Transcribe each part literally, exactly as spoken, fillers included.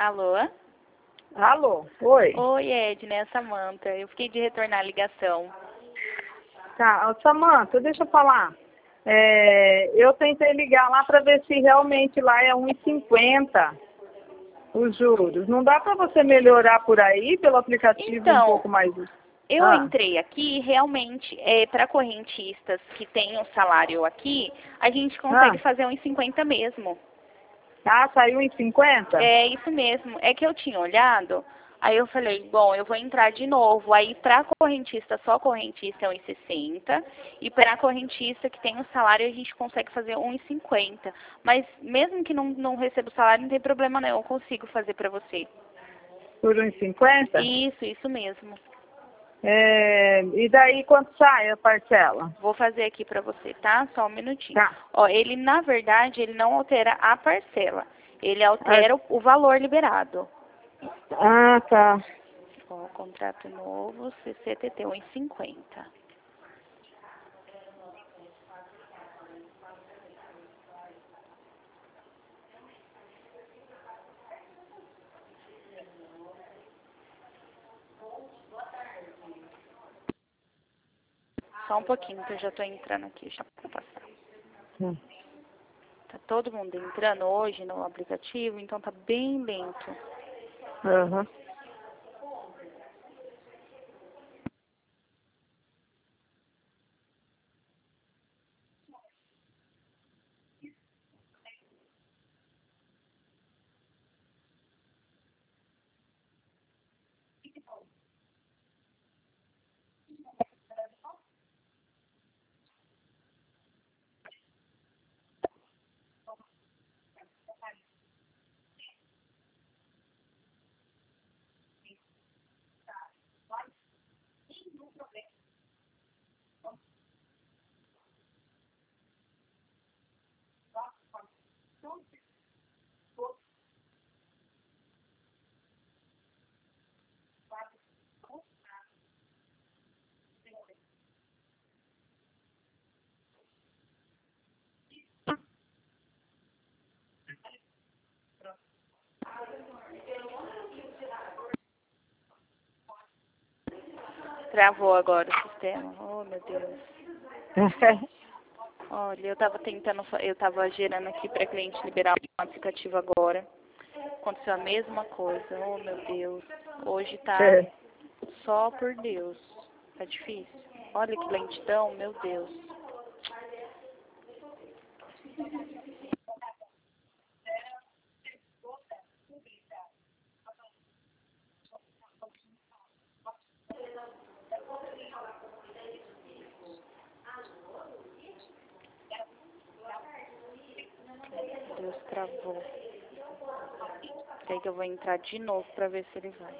Alô? Alô, oi. Oi, Edna, é a Samanta. Eu fiquei de retornar a ligação. Tá, ô, Samanta, deixa eu falar. É, eu tentei ligar lá para ver se realmente lá é um e cinquenta os juros. Não dá para você melhorar por aí, pelo aplicativo, Então, um pouco mais? eu Ah, entrei aqui, realmente, é, para correntistas que têm o salário aqui, a gente consegue ah, fazer um e cinquenta mesmo. ah, saiu em cinquenta? É isso mesmo. É que eu tinha olhado, aí eu falei, bom, eu vou entrar de novo. Aí para correntista, só correntista é um e sessenta. E para correntista que tem o salário, a gente consegue fazer um e cinquenta. Mas mesmo que não, não receba o salário, não tem problema não, eu consigo fazer para você. Por um e cinquenta? Isso, isso mesmo. É, e daí quanto sai a parcela? Vou fazer aqui para você, tá? Só um minutinho. Tá. Ó, ele, na verdade, ele não altera a parcela. Ele Ah, altera o, o valor liberado. ah, tá. Ó, contrato novo, C C T T um e cinquenta. Só um pouquinho que eu já tô entrando aqui, já vou passar. Hum. Tá todo mundo entrando hoje no aplicativo, então tá bem lento. Aham. Travou agora o sistema. Oh, meu Deus. Olha, eu tava tentando, fa- eu tava gerando aqui para cliente liberar o aplicativo agora. Aconteceu a mesma coisa. Oh, meu Deus. Hoje tá É. só por Deus. Tá difícil. Olha que lentidão, meu Deus. Deus travou. Peraí que eu vou entrar de novo pra ver se ele vai.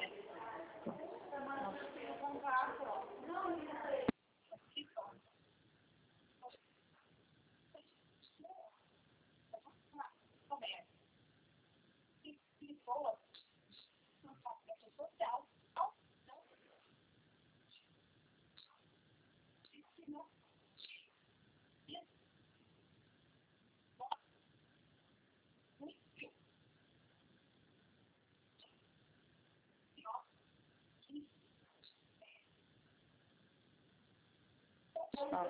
Ó.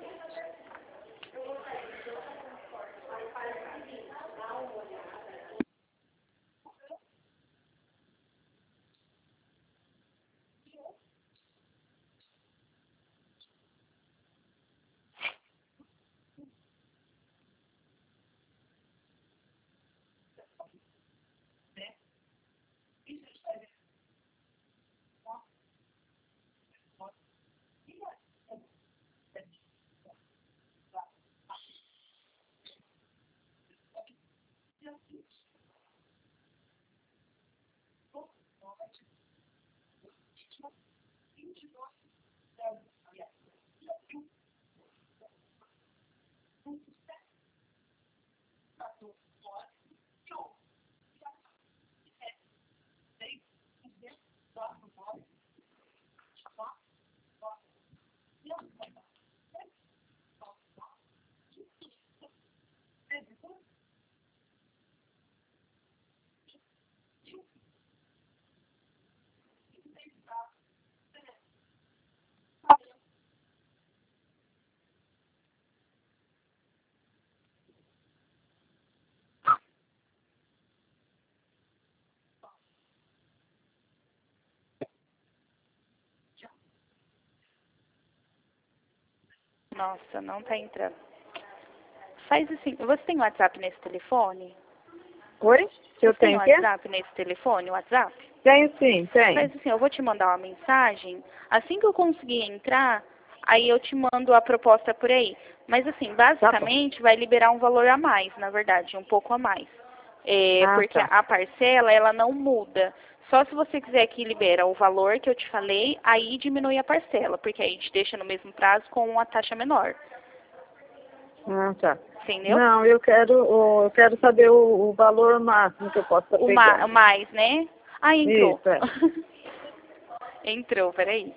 Nossa, não tá entrando. Faz assim, você tem WhatsApp nesse telefone? Oi? Se eu Você tem tenho o quê? WhatsApp nesse telefone, WhatsApp? Tenho sim, tenho. Faz assim, eu vou te mandar uma mensagem. Assim que eu conseguir entrar, aí eu te mando a proposta por aí. Mas assim, basicamente vai liberar um valor a mais, na verdade, um pouco a mais. É, Ah, porque tá. a parcela, ela não muda. Só se você quiser que libera o valor que eu te falei, aí diminui a parcela, porque aí a gente deixa no mesmo prazo com uma taxa menor. Ah, tá. Entendeu? Não, eu quero, o- eu quero saber o, o valor máximo que eu posso estar O ma pegando. mais, né? Ah, entrou. Isso, é. Entrou, peraí.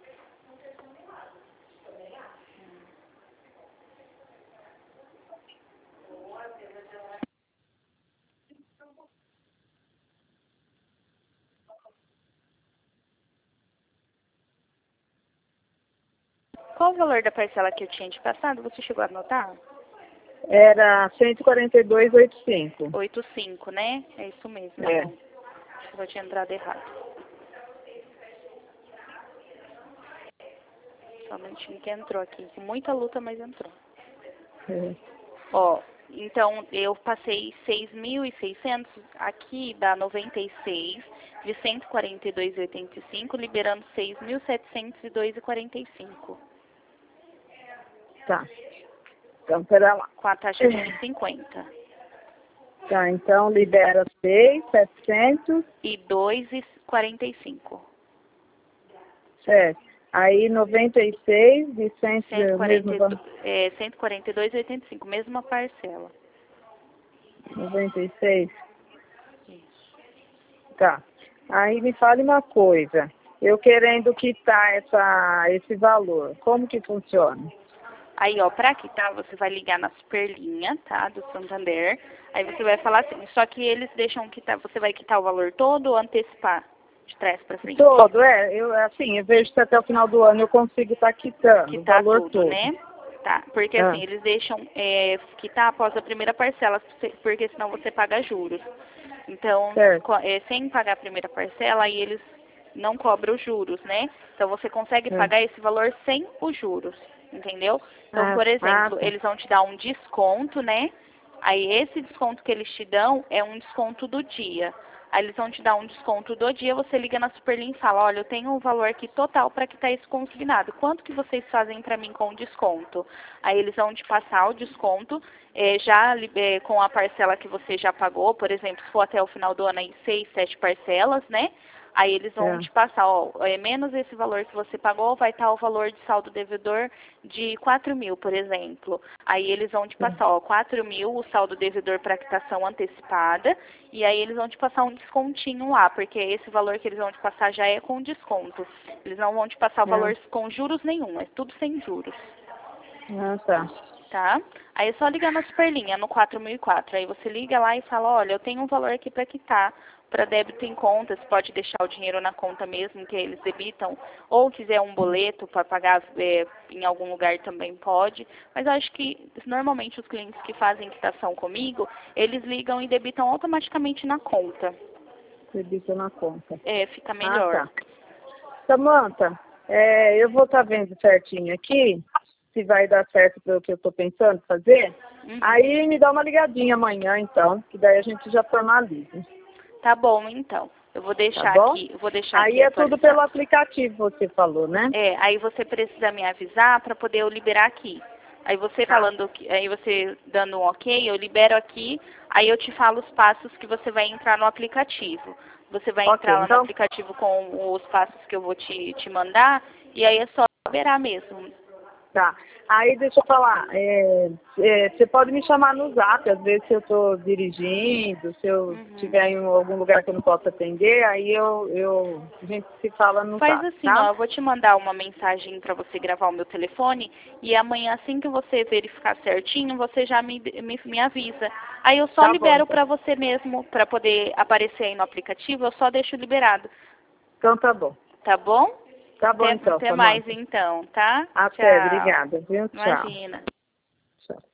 Qual o valor da parcela que eu tinha te passado? Você chegou a anotar? Era cento e quarenta e dois vírgula oitenta e cinco. oitenta e cinco, né? É isso mesmo, É. então. Acho que eu tinha entrado errado. Somente que entrou aqui. Com muita luta, mas entrou. É. Ó, então eu passei seis mil e seiscentos, aqui dá noventa e seis de cento e quarenta e dois vírgula oitenta e cinco, liberando seis mil setecentos e dois vírgula quarenta e cinco. Tá. Então, pera lá. Com a taxa de um e cinquenta. Tá, então libera seis, setecentos, E dois vírgula quarenta e cinco. certo. Aí noventa e seis de cem, cento e quarenta mesmo e dois, valor. é, cento e quarenta e dois vírgula oitenta e cinco, mesma parcela. noventa e seis. Isso. Tá. Aí me fale uma coisa. Eu querendo quitar essa, esse valor, como que funciona? Aí, ó, pra quitar, você vai ligar na Superlinha, tá, do Santander. Aí você vai falar assim, só que eles deixam quitar, você vai quitar o valor todo ou antecipar de trás pra frente? Todo, é. Eu, assim, eu vejo que até o final do ano eu consigo estar quitando o Quitar valor tudo, todo. né? Tá, porque Ah, assim, eles deixam é, quitar após a primeira parcela, porque senão você paga juros. Então, certo. co- é, sem pagar a primeira parcela, aí eles não cobram os juros, né? Então você consegue É. pagar esse valor sem os juros, entendeu? Então, Ah, por ah, exemplo, tá. eles vão te dar um desconto, né? Aí esse desconto que eles te dão é um desconto do dia. Aí eles vão te dar um desconto do dia, você liga na Superlinha e fala, olha, eu tenho um valor aqui total para quitar esse consignado. Quanto que vocês fazem para mim com o desconto? Aí eles vão te passar o desconto, eh, já eh, com a parcela que você já pagou, por exemplo, se for até o final do ano aí seis, sete parcelas, né? Aí eles vão É. te passar, ó, é, menos esse valor que você pagou, vai estar o valor de saldo devedor de quatro mil, por exemplo. Aí eles vão te passar, ó, quatro mil, o saldo devedor para quitação antecipada, e aí eles vão te passar um descontinho lá, porque esse valor que eles vão te passar já é com desconto. Eles não vão te passar o É. valor com juros nenhum, é tudo sem juros. Ah, tá. Tá? Aí é só ligar na Superlinha, no quatro mil e quatro. Aí você liga lá e fala, olha, eu tenho um valor aqui para quitar, para débito em conta, você pode deixar o dinheiro na conta mesmo, que eles debitam, ou quiser um boleto para pagar é, em algum lugar também pode. Mas eu acho que, normalmente, os clientes que fazem quitação comigo, eles ligam e debitam automaticamente na conta. Debita na conta. É, fica Ah, melhor. tá. Samanta, é, eu vou estar vendo certinho aqui, se vai dar certo para o que eu estou pensando fazer. Uhum. Aí me dá uma ligadinha amanhã, então, que daí a gente já formaliza. Tá bom, então. Eu vou Tá deixar bom? aqui, eu vou deixar Aí aqui é tudo atualizado. pelo aplicativo, você falou, né? É, aí você precisa me avisar para poder eu liberar aqui. Aí você Tá. falando, que- aí você dando um ok, eu libero aqui, aí eu te falo os passos que você vai entrar no aplicativo. Você vai Ok, entrar lá no então, aplicativo com os passos que eu vou te, te mandar, e aí é só liberar mesmo. tá. Aí deixa eu falar, é, é, você pode me chamar no zap, às vezes se eu estou dirigindo, se eu Uhum. estiver em algum lugar que eu não possa atender, aí eu, eu, a gente se fala no Faz zap, assim, tá? ó, eu vou te mandar uma mensagem para você gravar o meu telefone e amanhã, assim que você verificar certinho, você já me, me, me avisa. Aí eu só Tá bom, libero então. para você mesmo, para poder aparecer aí no aplicativo, eu só deixo liberado. Então tá bom. Tá bom? Tá bom Até, então, até mais Samanta. então, tá? Até, Tchau. obrigada, viu? Tchau. Imagina. Tchau.